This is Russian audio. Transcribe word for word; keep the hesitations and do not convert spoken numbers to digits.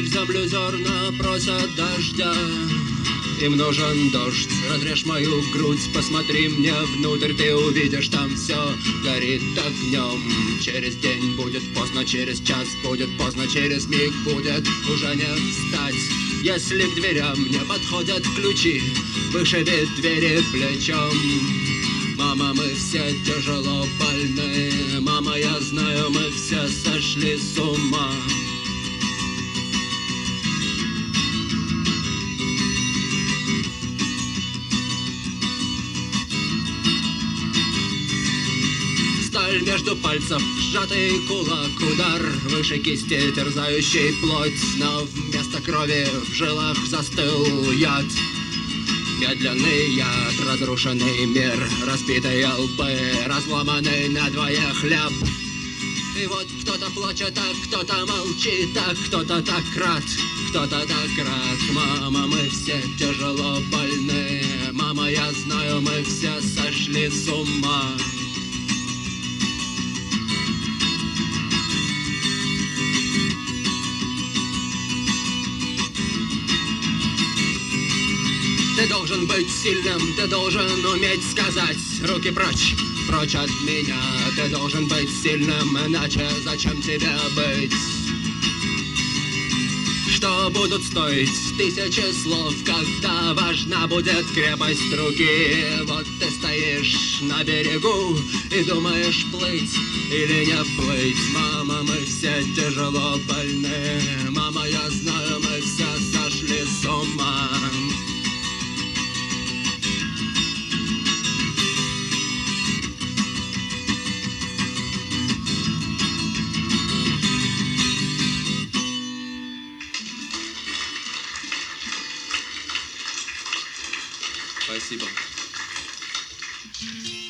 в землю зерна просят дождя. Им нужен дождь, разрежь мою грудь, посмотри мне внутрь, ты увидишь, там все горит огнем. Через день будет поздно, через час будет поздно, через миг будет уже не встать. Если к дверям не подходят ключи, вышибет двери плечом. Мама, мы все тяжело больны, мама, я знаю, мы все сошли с ума. Сталь между пальцев, сжатый кулак, удар выше кисти, терзающий плоть. Но вместо крови в жилах застыл яд. Медленный яд, разрушенный мир, разбитые лбы, разломанный надвое хлеб. И вот кто-то плачет, а кто-то молчит, а кто-то так рад, кто-то так рад. Мама, мы все тяжело больны, мама, я знаю, мы все сошли с ума. Ты должен быть сильным, ты должен уметь сказать: руки прочь, прочь от меня. Ты должен быть сильным, иначе зачем тебе быть? Что будут стоить тысячи слов, когда важна будет крепость руки? Вот ты стоишь на берегу и думаешь, плыть или не плыть. Мама, мы все тяжело больны, мама, я знаю, мы все сошли с ума. Спасибо.